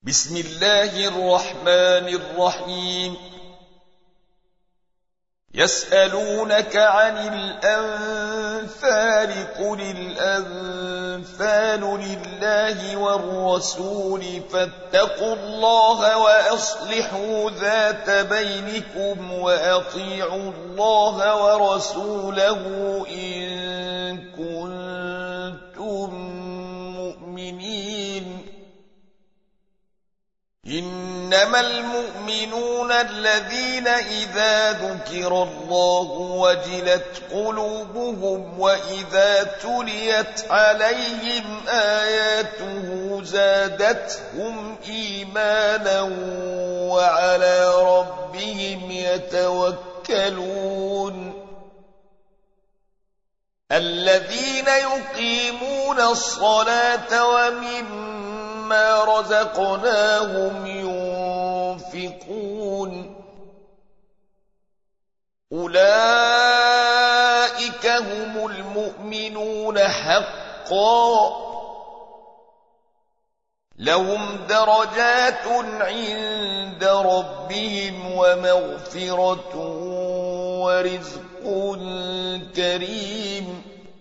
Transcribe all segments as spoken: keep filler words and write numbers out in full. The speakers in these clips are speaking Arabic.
بسم الله الرحمن الرحيم يسألونك عن الأنفال قل الأنفال لله والرسول فاتقوا الله وأصلحوا ذات بينكم وأطيعوا الله ورسوله إن كنتم مؤمنين إنما المؤمنون الذين إذا ذكر الله وجلت قلوبهم وإذا تليت عليهم آياته زادتهم إيمانا وعلى ربهم يتوكلون الذين يقيمون الصلاة ومما ما رزقناهم ينفقون أولئك هم المؤمنون حقا لهم درجات عند ربهم ومغفرة ورزق كريم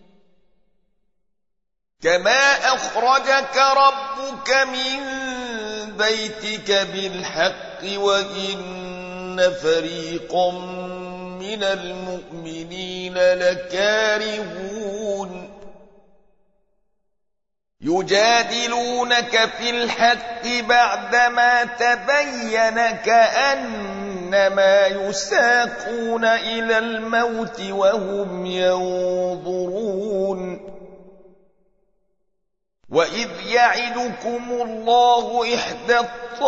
كما أخرجك ربك من بيتك بالحق وإن فريقا من المؤمنين لكارهون يجادلونك في الحق بعدما تبين كأنما يساقون إلى الموت وهم ينظرون وإذ يعدكم الله إحدى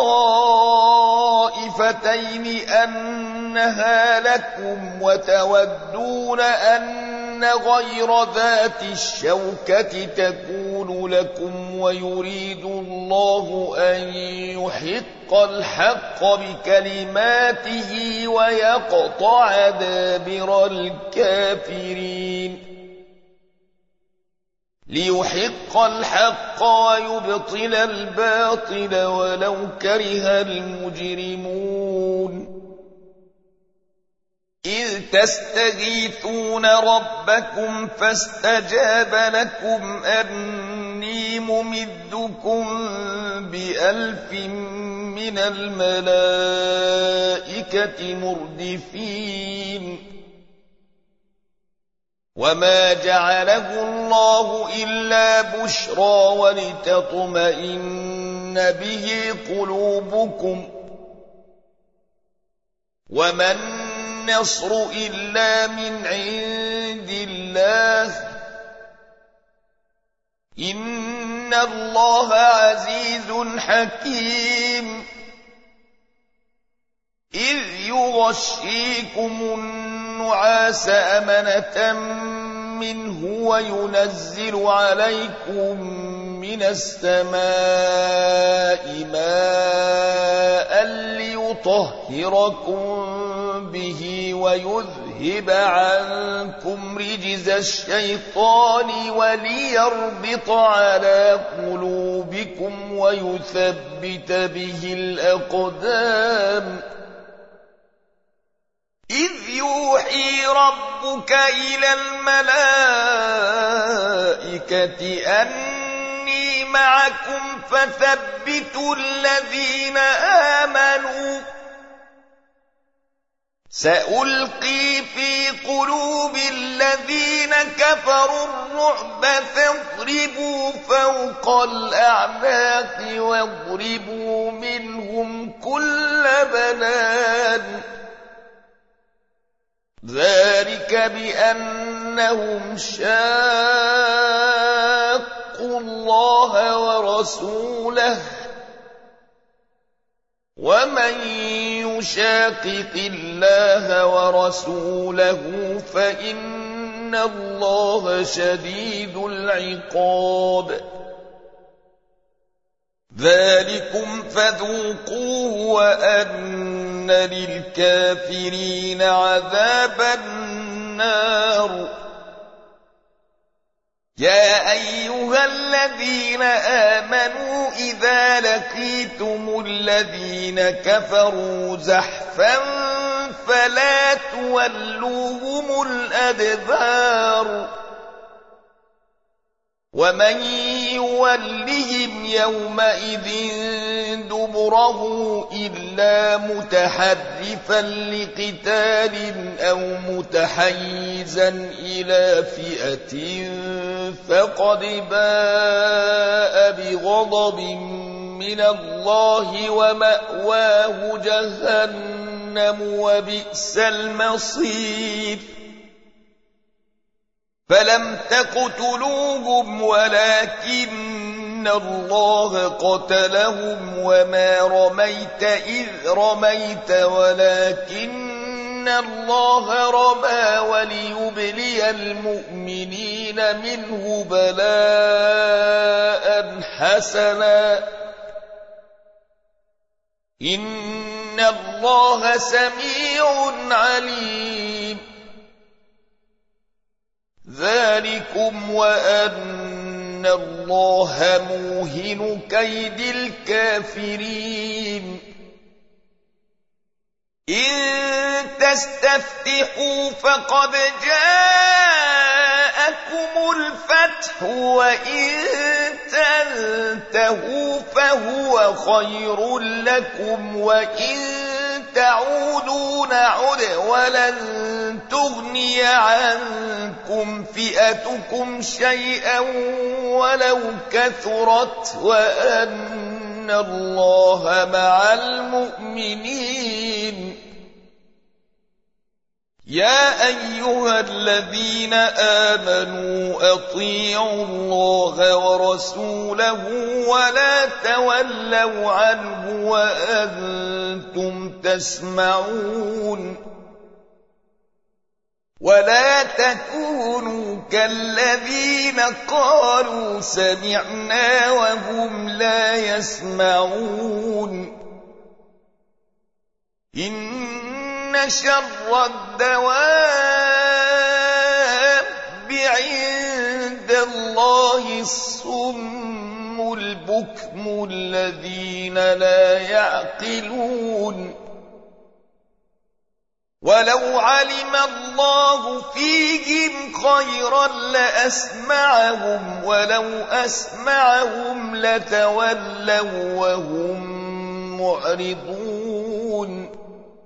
الطائفتين أنها لكم وتودون أن غير ذات الشوكة تكون لكم ويريد الله أن يحق الحق بكلماته ويقطع دابر الكافرين ليحق الحق ويبطل الباطل ولو كره المجرمون إذ تستغيثون ربكم فاستجاب لكم أني ممدكم بألف من الملائكة مردفين وما جعله الله إلا بشرى ولتطمئن به قلوبكم وما النصر إلا من عند الله إن الله عزيز حكيم إذ يغشيكم النعاس أمنة منه وينزل عليكم من السماء ماء ليطهركم به ويذهب عنكم رجز الشيطان وليربط على قلوبكم ويثبت به الأقدام إذ يوحي ربك إلى الملائكة أني معكم فثبتوا الذين آمنوا سألقي في قلوب الذين كفروا الرعب فاضربوا فوق الأعناق واضربوا منهم كل بنان ذلك بأنهم شاقوا الله ورسوله ومن يشاقق الله ورسوله فإن الله شديد العقاب ذلكم فذوقوه وأن للكافرين عذاب النار يا أيها الذين آمنوا إذا إذا لقيتم الذين كفروا زحفا فلا تولوهم الأدبار ومن يولهم يومئذ دبره إلا متحرفا لقتال أو متحيزا إلى فئة فقد باء بغضب من الله ومأواه جهنم وبئس المصير فلم تقتلوهم ولكن الله قتلهم وما رميت إذ رميت ولكن الله رمى وليبلي المؤمنين منه بلاء حسنا إن الله سميع عليم ذلكم وأن الله موهن كيد الكافرين إن تستفتحوا فقد جاءكم الفتح وإن تنتهوا فهو خير لكم وإن تعودوا نعد ولن تغني عنكم فئتكم شيئا ولو كثرت وأن الله مع المؤمنين يا أيها الذين آمنوا أطيعوا الله ورسوله ولا تولوا عنه وأنتم تسمعون ولا تكونوا كالذين قالوا سمعنا وهم لا يسمعون إن شر الدواب عند الله الصم البكم الذين لا يعقلون ولو علم الله فيهم خيرا لأسمعهم ولو أسمعهم لتولوا وهم معرضون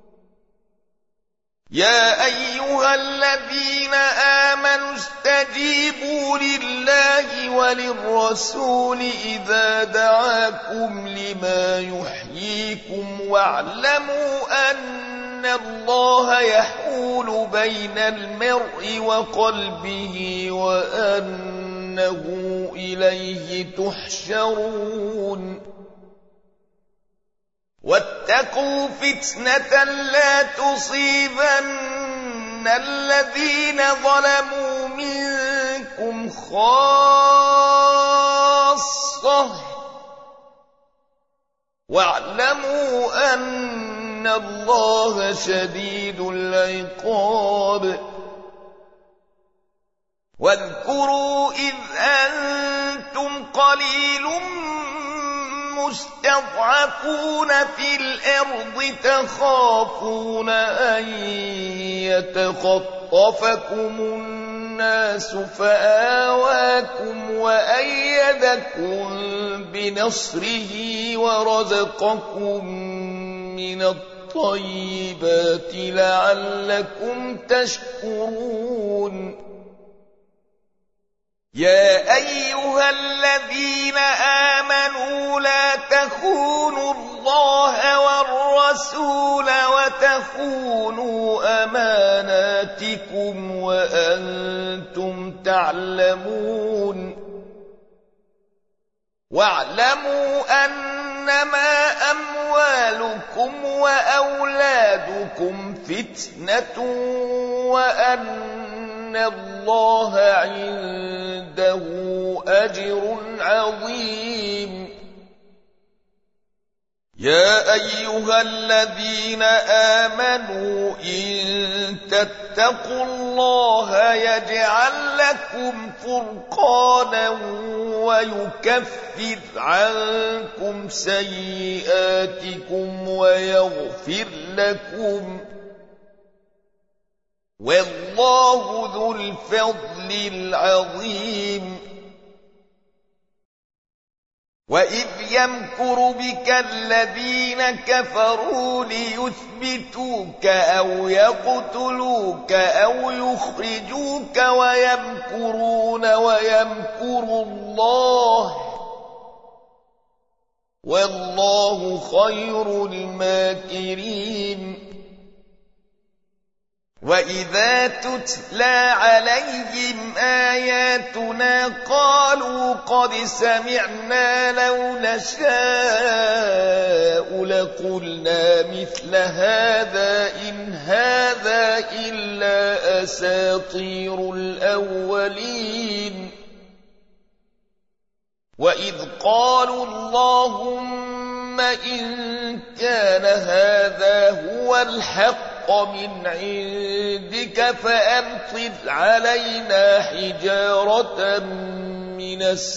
يا أيها الذين آمنوا استجيبوا لله وللرسول إذا دعاكم لما يحييكم واعلموا أن الله يحول بين المرء وقلبه وأنه إليه تحشرون واتقوا فتنة لا تصيبن الذين ظلموا منكم خاصة واعلموا أن الله شديد العقاب واذكروا إذ أنتم قليل مستضعفون في الأرض تخافون أن يتخطفكم الناس فآواكم وأيدكم بنصره ورزقكم من الطيبات لعلكم تشكرون يا أيها الذين آمنوا لا تخونوا الله والرسول وتخونوا أماناتكم وأنتم تعلمون واعلموا أنما أموالكم وأولادكم فتنة وأن الله عنده أجر عظيم يا أيها الذين آمنوا إن تتقوا الله يجعل لكم فرقانا ويكفر عنكم سيئاتكم ويغفر لكم والله ذو الفضل العظيم. وإذ يمكر بك الذين كفروا ليثبتوك أو يقتلوك أو يخرجوك ويمكرون ويمكر الله والله خير الماكرين. وإذا تتلى عليهم آياتنا قالوا قد سمعنا لو نشاء لقلنا مثل هذا إن هذا إلا أساطير الأولين. وإذ قالوا اللهم إن كان هذا هو الحق من عندك فأمطر علينا حجارة من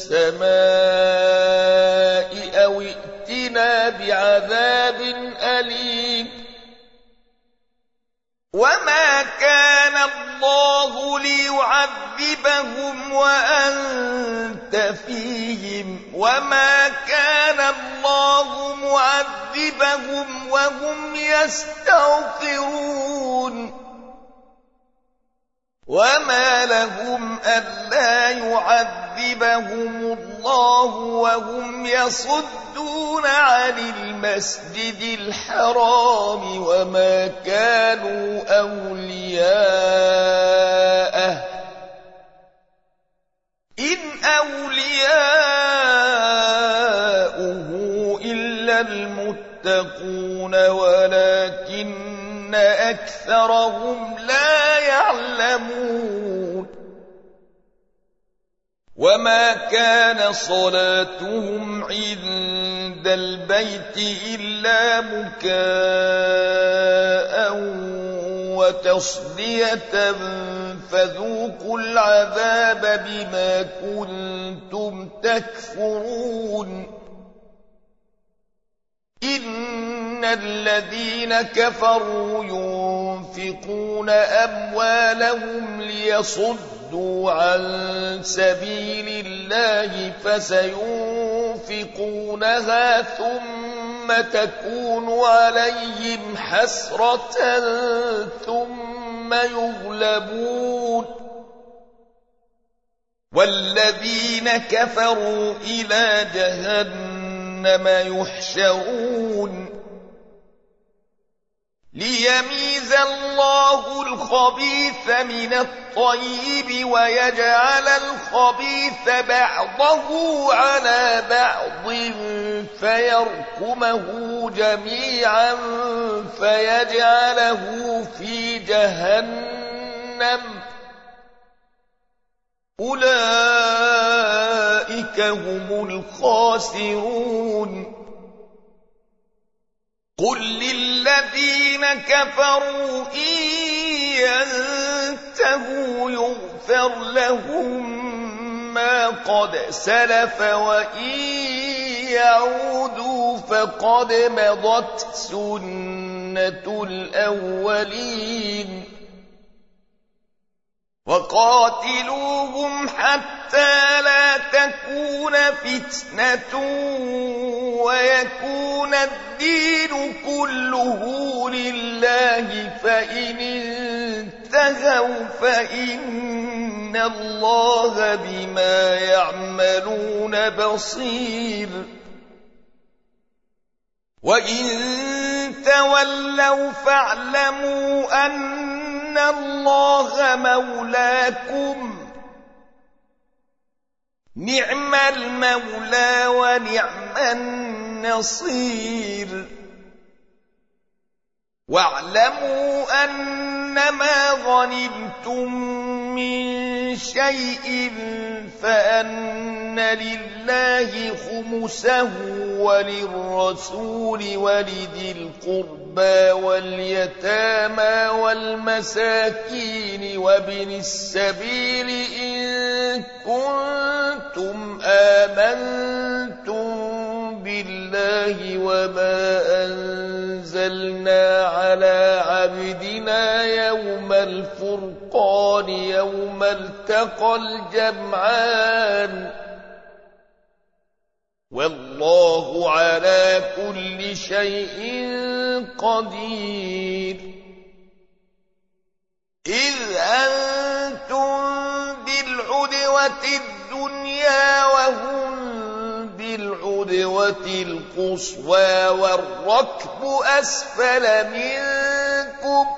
السماء أو ائتنا بعذاب أليم. وما كان الله ليعذبهم وأنت فيهم وما كان الله معذبهم وهم يستغفرون. وما لهم ألا يعذبهم الله وهم يصدون عن المسجد الحرام وما كانوا أولياءه إن أولياؤه إلا المتقون ولكن أكثرهم لا يعلمون. وما كان صلاتهم عند البيت إلا مكاء وتصدية فذوقوا العذاب بما كنتم تكفرون. إن الذين كفروا ينفقون أموالهم ليصدوا عن سبيل الله فسينفقونها ثم تكون عليهم حسرة ثم يغلبون والذين كفروا إلى جهنم يحشرون ليميز الله الخبيث من الطيب ويجعل الخبيث بعضه على بعض فيركمه جميعا فيجعله في جهنم أولئك هم الخاسرون. قل للذين كفروا إن ينتهوا يغفر لهم ما قد سلف وإن يعودوا فقد مضت سنة الأولين. وقاتلوهم حتى لا تكون فتنة ويكون الدين كله لله فإن انتهوا فإن الله بما يعملون بصير. وإن تولوا فاعلموا أن الله مولاكم نعم المولى ونعم النصير. واعلموا أنما غنمتم من شيء فأن لله خمسه وللرسول ولذي القربى واليتامى والمساكين وابن السبيل إن كنتم آمنتم بالله وما أنزلنا على عبدنا يوم الفرقان يوم التقى الجمعان والله على كل شيء قدير. إذ أنتم بالعدوة الدنيا وهم بالعدوة القصوى والركب أسفل منكم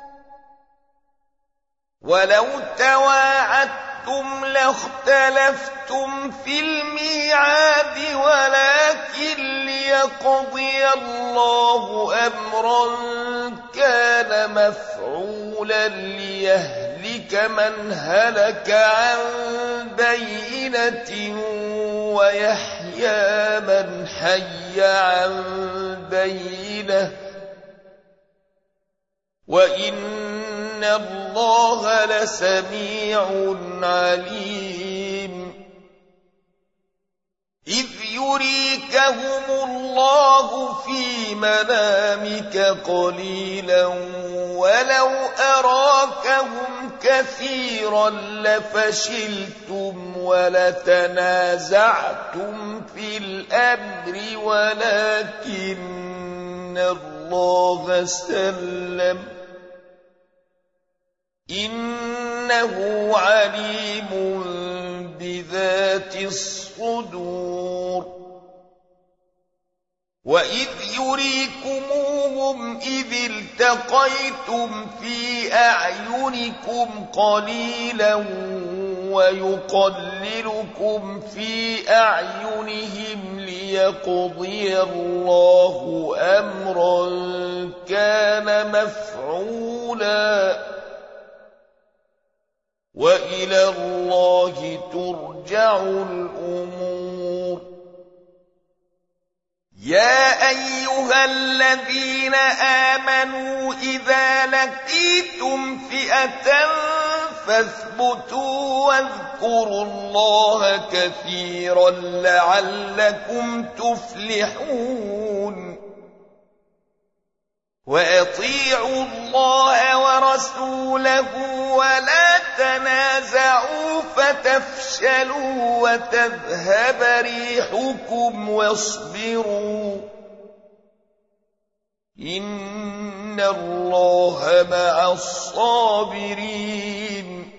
ولو تواعدتم لاختلفتم في الميعاد ولكن ليقضي الله أمرا كان مفعولا ليهلك من هلك عن بينة ويحيى من حي عن بينة وإن الله لسميع عليم. إذ يريكهم الله في منامك قليلا ولو أراكهم كثيرا لفشلتم ولتنازعتم في الأمر ولكن الله سلم إنه عليم بذات الصدور. وإذ يريكموهم إذ التقيتم في أعينكم قليلا ويقللكم في أعينهم ليقضي الله أمرا كان مفعولا وإلى الله ترجع الأمور. يا أيها الذين آمنوا إذا لقيتم فئة فاثبتوا واذكروا الله كثيرا لعلكم تفلحون. وأطيعوا الله ورسوله ولا تنازعوا فتفشلوا وتذهب ريحكم واصبروا إن الله مع الصابرين.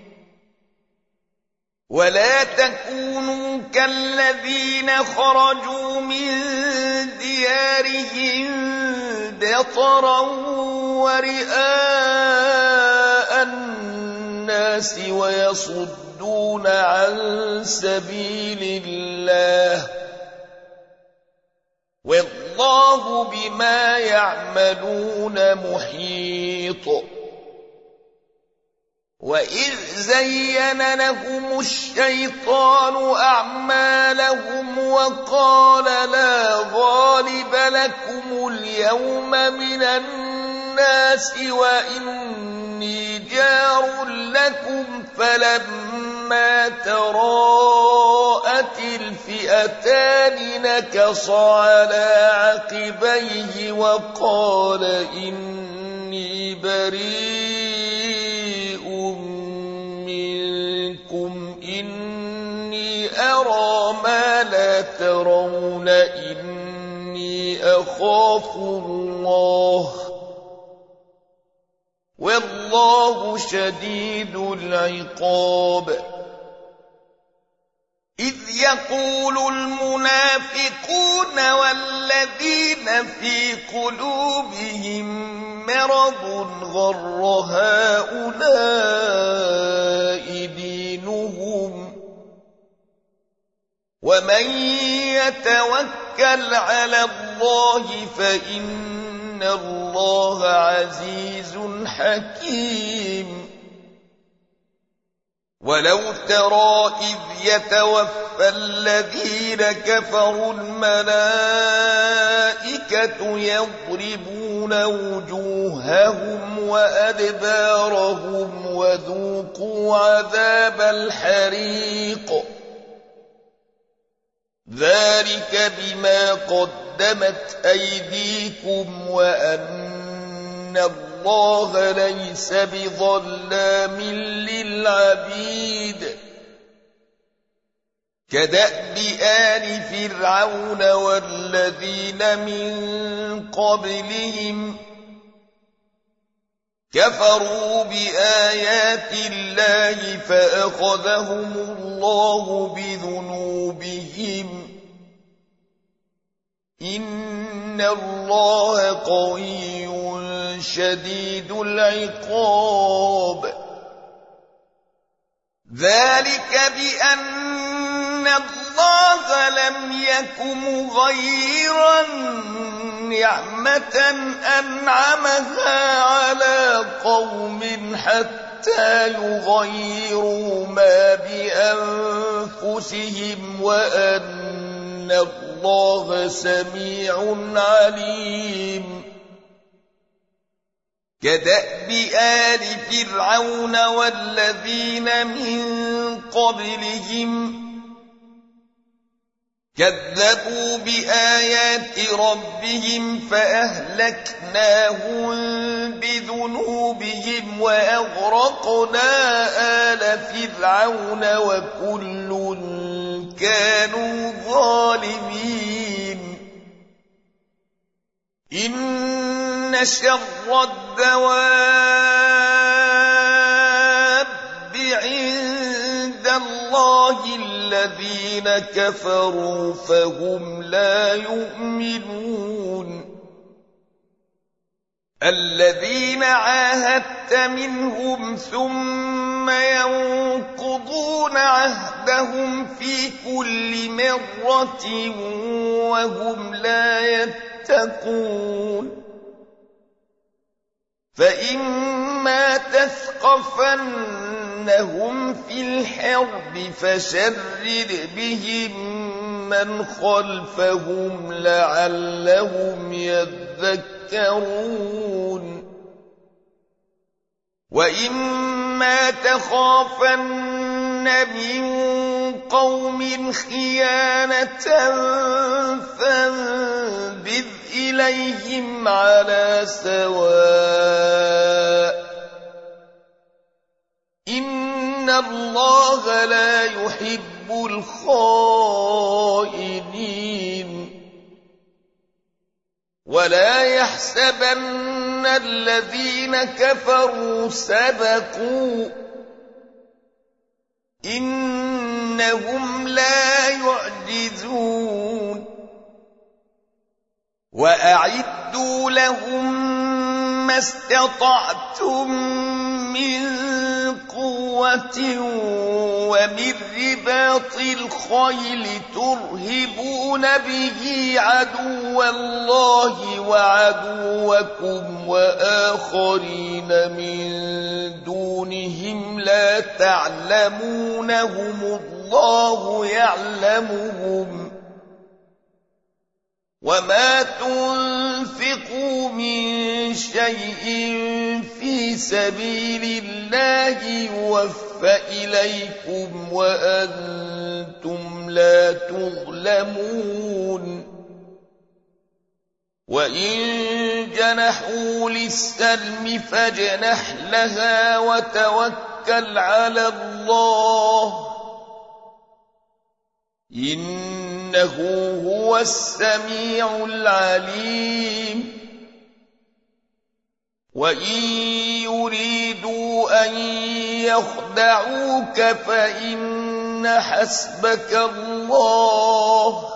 ولا تكونوا كالذين خرجوا من ديارهم بطرا ورئاء الناس ويصدون عن سبيل الله والله بما يعملون محيط. وإذ زين لهم الشيطان أعمالهم وقال لا غالب لكم اليوم من الناس وإني جار لكم فلما تراءت الفئتان نكص على عقبيه وقال إني بريء منكم إني أرى ما لا ترون إني أخاف الله والله شديد العقاب. إذ يقول المنافقون والذين في قلوبهم مرض غر هؤلاء دينهم ومن يتوكل على الله فإن إن الله عزيز حكيم. ولو ترى إذ يتوفى الذين كفروا الملائكة يضربون وجوههم وأدبارهم وذوقوا عذاب الحريق ذلك بما قدمت أيديكم وأن الله ليس بظلام للعبيد. كدأب آل فرعون والذين من قبلهم كفروا بآيات الله فأخذهم الله بذنوبهم إن الله قوي شديد العقاب. ذلك بأن الله لم يك مغيرا نعمة أنعمها على قوم حتى يغيروا ما بأنفسهم وأن الله سميع عليم. كدأب آل فرعون والذين من قبلهم كذبوا بآيات ربهم فأهلكناهم بذنوبهم وأغرقنا آل فرعون وكل كانوا ظالمين. إن شر الدواب عند الله الذين كفروا فهم لا يؤمنون. الذين عاهدت منهم ثم ينقضون عهدهم في كل مرة وهم لا يتقون. فإما تثقفنهم في الحرب فشرد بهم من خلفهم لعلهم يذكرون. وإما تخافن من قوم خيانة فانبذ إليهم على سواء إن الله لا يحب الخائنين. ولا يحسبن الذين كفروا سبقوا إنهم لا يعجزون. وأعدوا لهم ما استطعتم من قوة ومن رباط الخيل ترهبون به عدو الله وعدوكم وآخرين من دونهم لا تعلمونهم الله يعلمهم. وما تنفقوا من شيء في سبيل الله يوفى إليكم وأنتم لا تظلمون. وإن جنحوا للسلم فاجنح لها وتوكل على الله إنه هو السميع العليم. وإن يريدوا أن يخدعوك فإن حسبك الله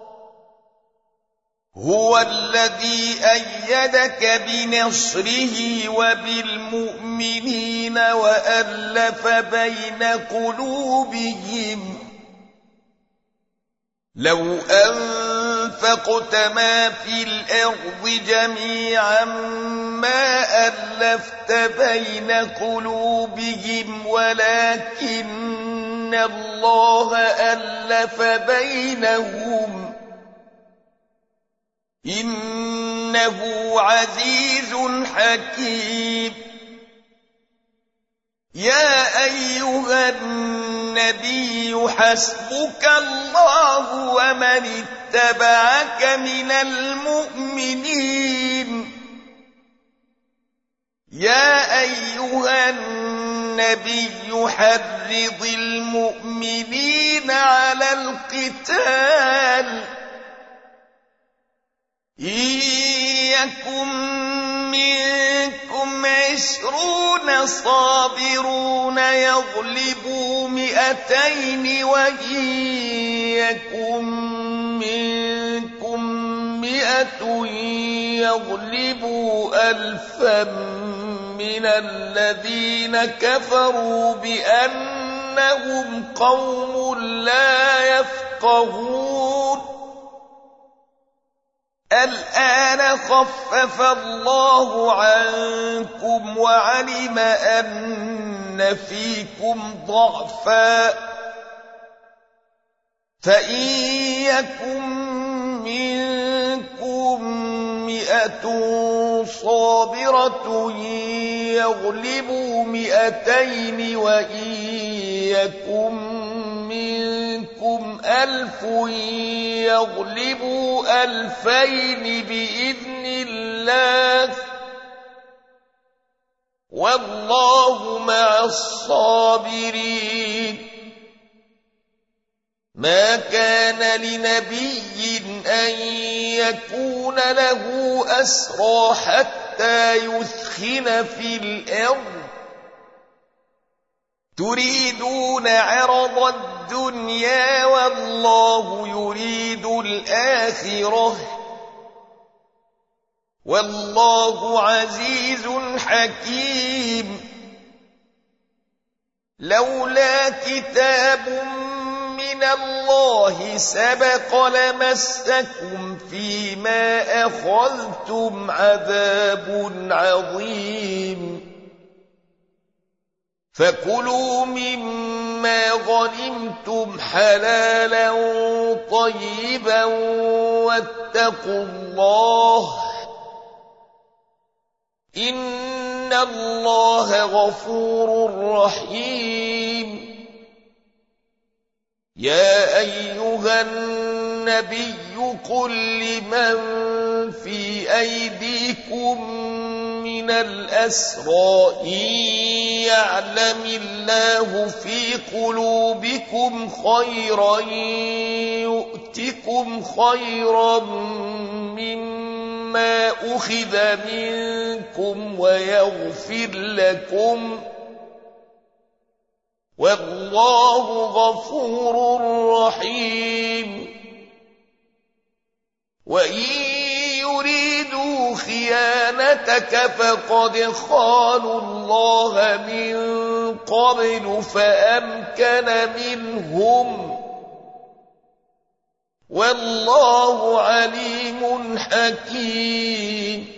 هو الذي أيدك بنصره وبالمؤمنين وألف بين قلوبهم لو أنفقت ما في الأرض جميعا ما ألفت بين قلوبهم ولكن الله ألف بينهم إنه عزيز حكيم يا أيها النبي حسبك الله ومن اتبعك من المؤمنين يا أيها النبي حرض المؤمنين على القتال إن يكن منكم عشرون صابرون يغلبوا مئتين وإن يكن منكم مئة يغلبوا ألفا من الذين كفروا بأنهم قوم لا يفقهون الآن خفف الله عنكم وعلم أن فيكم ضعفا فإن يكن منكم مئة صابرة يغلبوا مئتين وإن يكن منكم ألف يغلبوا ألفين بإذن الله والله مع الصابرين ما كان لنبي أن يكون له أسرى حتى يثخن في الأرض تريدون عرض الدنيا والله يريد الآخرة والله عزيز حكيم لولا كتاب من الله سبق لمسكم فيما أخذتم عذاب عظيم فكلوا مما غنمتم حلالا طيبا واتقوا الله إن الله غفور رحيم يا أيها النبي قل لمن في أيديكم من الأسرى إن يعلم الله في قلوبكم خيرا يؤتكم خيرا مما أخذ منكم ويغفر لكم والله غفور رحيم وإن يريدوا خيانتك فقد خانوا الله من قبل فأمكن منهم والله عليم حكيم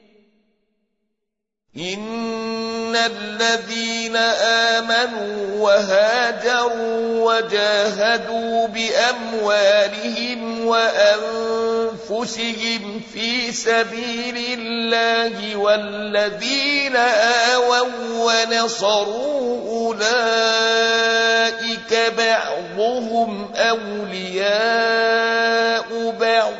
إن الذين آمنوا وهاجروا وجاهدوا بأموالهم وأنفسهم في سبيل الله والذين آووا ونصروا أولئك بعضهم أولياء بعض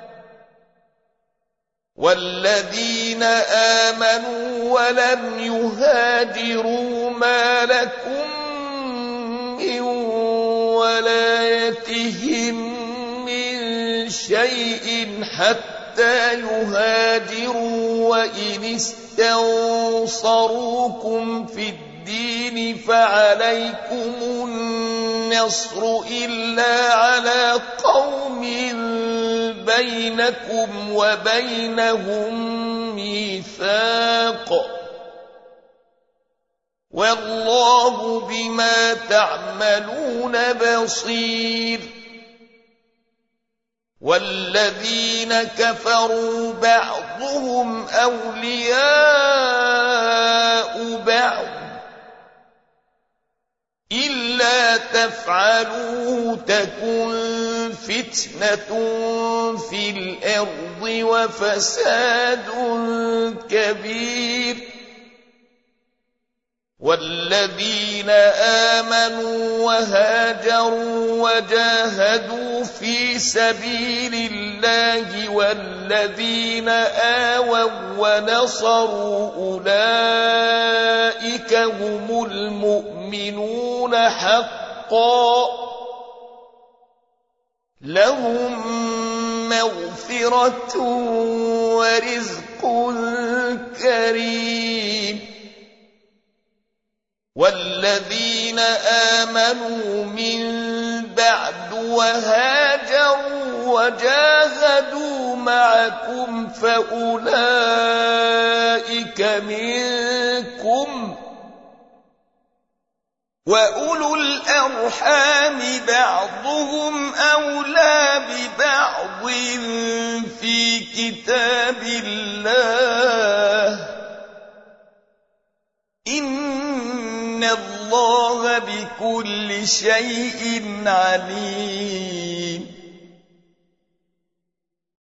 والذين آمنوا ولم يهاجروا ما لكم من ولايتهم من شيء حتى يهاجروا وإن استنصروكم في الدين فعليكم النصر إلا على قوم بينكم وبينهم ميثاق والله بما تعملون بصير والذين كفروا بعضهم أولياء بعض إلا تفعلوا تكن فتنة في الأرض وفساد كبير والذين آمنوا وهاجروا وجاهدوا في سبيل الله والذين آووا ونصروا أولئك هم المؤمنون حقا لهم مغفرة ورزق كريم والذين آمنوا من بعد وهاجروا وجاهدوا معكم فأولئك منكم وأولو الأرحام بعضهم أولى ببعض في كتاب الله إن الله بكل شيء عليم